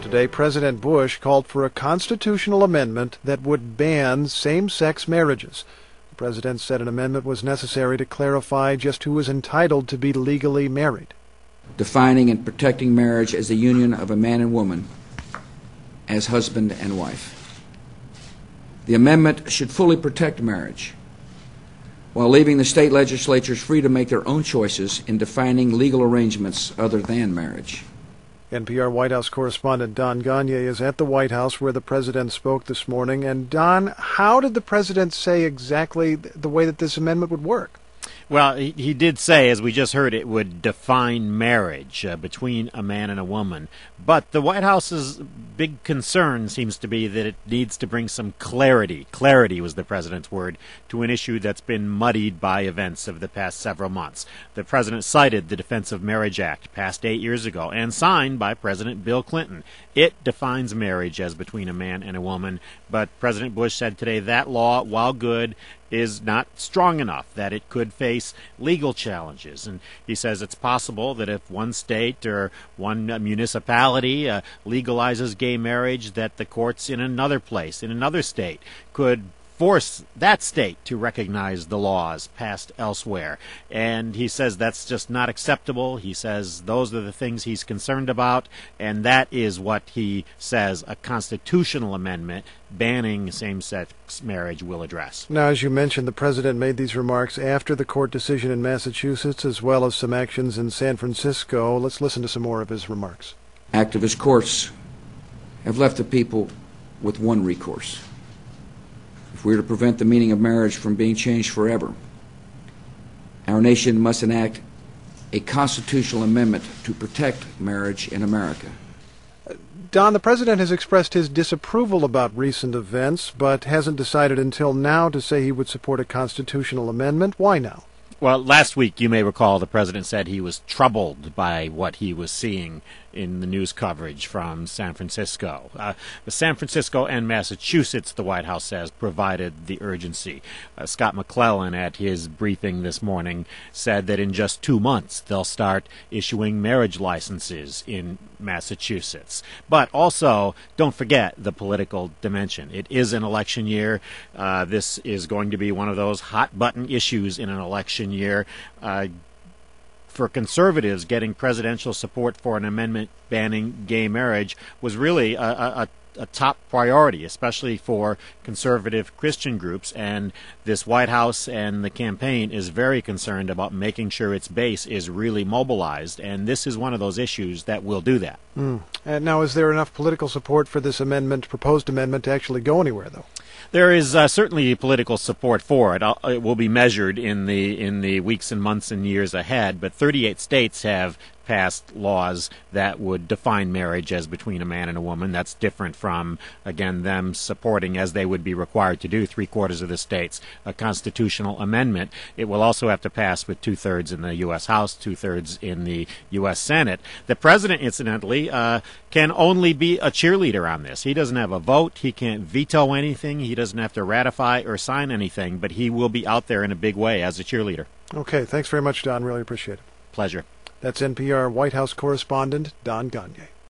Today, President Bush called for a constitutional amendment that would ban same-sex marriages. The president said an amendment was necessary to clarify just who is entitled to be legally married. Defining and protecting marriage as the union of a man and woman as husband and wife. The amendment should fully protect marriage while leaving the state legislatures free to make their own choices in defining legal arrangements other than marriage. NPR White House correspondent Don Gonyea is at the White House where the president spoke this morning. And Don, how did the president say exactly the way that this amendment would work? Well, he did say, as we just heard, it would define marriage between a man and a woman. But the White House's big concern seems to be that it needs to bring some clarity. Clarity was the president's word, to an issue that's been muddied by events of the past several months. The president cited the Defense of Marriage Act, passed 8 years ago, and signed by President Bill Clinton. It defines marriage as between a man and a woman. But President Bush said today that law, while good, is not strong enough, that it could face legal challenges. And he says it's possible that if one state or one municipality legalizes gay marriage, that the courts in another place, in another state, could force that state to recognize the laws passed elsewhere. And he says that's just not acceptable. He says those are the things he's concerned about, and that is what he says a constitutional amendment banning same-sex marriage will address. Now, as you mentioned, the president made these remarks after the court decision in Massachusetts, as well as some actions in San Francisco. Let's listen to some more of his remarks. Activist courts have left the people with one recourse. If we are to prevent the meaning of marriage from being changed forever, our nation must enact a constitutional amendment to protect marriage in America. Don, the president has expressed his disapproval about recent events, but hasn't decided until now to say he would support a constitutional amendment. Why now? Well, last week, you may recall, the president said he was troubled by what he was seeing in the news coverage from San Francisco. San Francisco and Massachusetts, the White House says, provided the urgency. Scott McClellan, at his briefing this morning, said that in just 2 months they'll start issuing marriage licenses in Massachusetts. But also, don't forget the political dimension. It is an election year. This is going to be one of those hot-button issues in an election year. For conservatives, getting presidential support for an amendment banning gay marriage was really a top priority, especially for conservative Christian groups. And this White House and the campaign is very concerned about making sure its base is really mobilized. And this is one of those issues that will do that. And now, is there enough political support for this amendment, proposed amendment, to actually go anywhere, though? There is certainly political support for it. It will be measured in the weeks and months and years ahead, but 38 states have passed laws that would define marriage as between a man and a woman. That's different from, again, them supporting, as they would be required to do, 3/4 of the states, a constitutional amendment. It will also have to pass with 2/3 in the U.S. House, 2/3 in the U.S. Senate. The president, incidentally, can only be a cheerleader on this. He doesn't have a vote. He can't veto anything. He doesn't have to ratify or sign anything, but he will be out there in a big way as a cheerleader. Okay, thanks very much, Don. Really appreciate it. Pleasure. That's NPR White House correspondent Don Gonyea.